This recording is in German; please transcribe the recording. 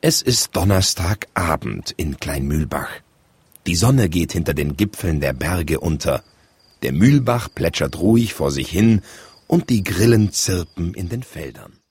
Es ist Donnerstagabend in Kleinmühlbach. Die Sonne geht hinter den Gipfeln der Berge unter. Der Mühlbach plätschert ruhig vor sich hin und die Grillen zirpen in den Feldern.